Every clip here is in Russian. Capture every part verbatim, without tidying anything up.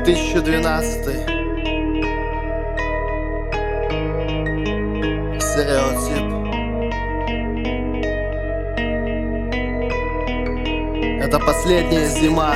две тысячи двенадцатый. Стереотип. Это последняя зима.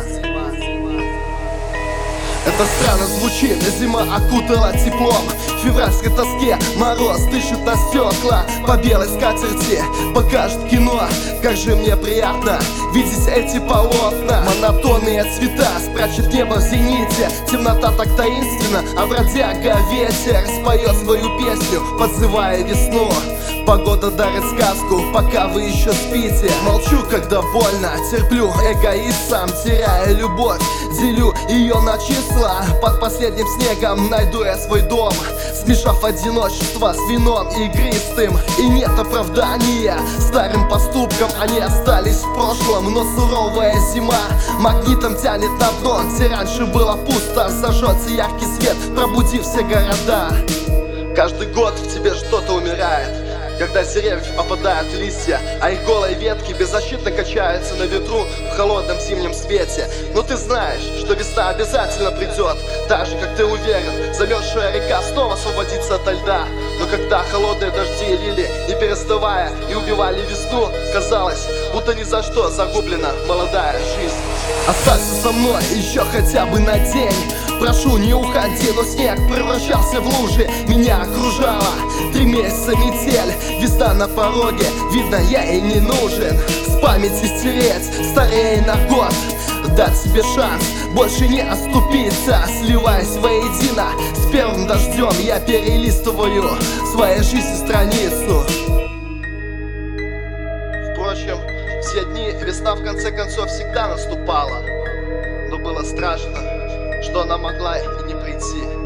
Это странно звучит, зима окутала теплом. В февральской тоске мороз дышит на стекла. По белой скатерти покажет кино. Как же мне приятно видеть эти полотна. Монотонные цвета спрячет небо в зените. Темнота так таинственна, а бродяга ветер споет свою песню, подзывая весну. Погода дарит сказку, пока вы еще спите. Молчу, когда больно, терплю эгоист сам, теряя любовь. Делю ее на числа, под последним снегом найду я свой дом, смешав одиночество с вином игристым. И нет оправдания старым поступкам, они остались в прошлом. Но суровая зима магнитом тянет на дно, где раньше было пусто. Зажжется яркий свет, пробудив все города. Каждый год в тебе что-то умирает, когда с деревьев опадают листья, а их голые ветки беззащитно качаются на ветру в холодном зимнем свете. Но ты знаешь, что весна обязательно придет, так же, как ты уверен, замерзшая река снова освободится ото льда. Но когда холодные дожди лили, не переставая, и убивали весну, казалось, будто ни за что загублена молодая жизнь. Останься со мной еще хотя бы на день, прошу, не уходи, но снег превращался в лужи, меня окружала три месяца метель. Весна на пороге, видно, я ей не нужен. С памяти стереть, старее на год, дать себе шанс больше не оступиться. Сливаясь воедино с первым дождем, я перелистываю своей жизни страницу. Впрочем, все дни весна в конце концов всегда наступала, но было страшно, что она могла и не прийти.